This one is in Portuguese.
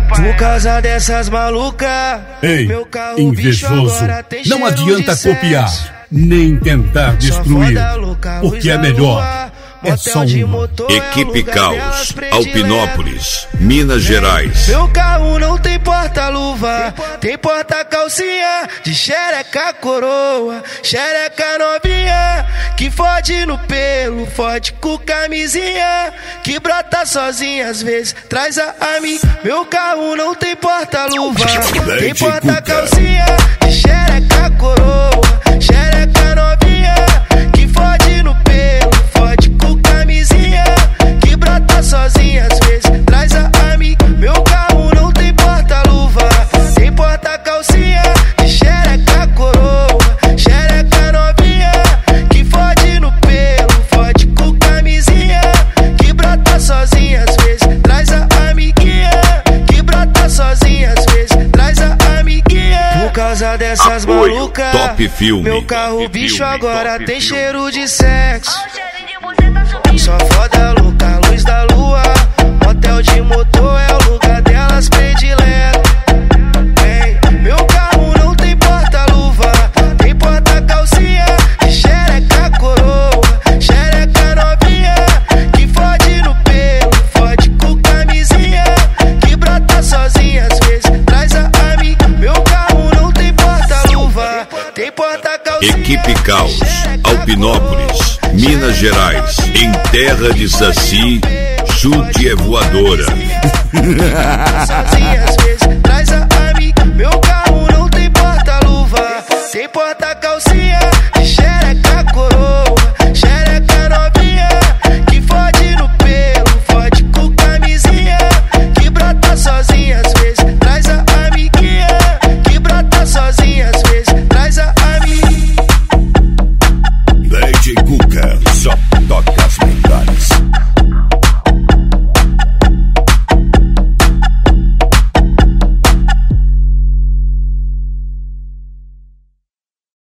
Por causa dessas malucas. Ei, meu carro, invejoso, não adianta copiar, nem tentar destruir, porque é melhor. É só uma. Equipe Caos, Alpinópolis, Minas Gerais. Meu carro não tem porta-luva, tem porta-calcinha de xereca coroa, xereca novinha, que fode no pelo, fode com camisinha, que brota sozinha às vezes, traz a amiga. Meu carro não tem porta-luva, tem porta-calcinha de xereca coroa, xereca novinha, que fode no pelo, fode com camisinha, que brota sozinha às vezes, traz a amiga. Meu carro não tem porta-luva, tem porta-calcinha de xereca coroa, xereca novinha, que fode no pelo, fode com camisinha, que brota sozinha às vezes, traz a amiguinha, que brota sozinha às vezes, traz a amiguinha. Por causa dessas malucas, Top Filme. meu carro Top bicho Filme, agora Top tem Filme. cheiro de sexo. Só foda louca, luz da lua, motel de motor é o lugar delas predileto. Ei, meu carro não tem porta-luva, tem porta-calcinha de xereca coroa, xereca novinha, que fode no pelo, fode com camisinha, que brota sozinha às vezes, traz a amiga. Meu carro não tem porta-luva, tem porta-calcinha. Equipe Caos, Alpinópolis, Minas Gerais. Em terra de Saci, chute é voadora. Sozinha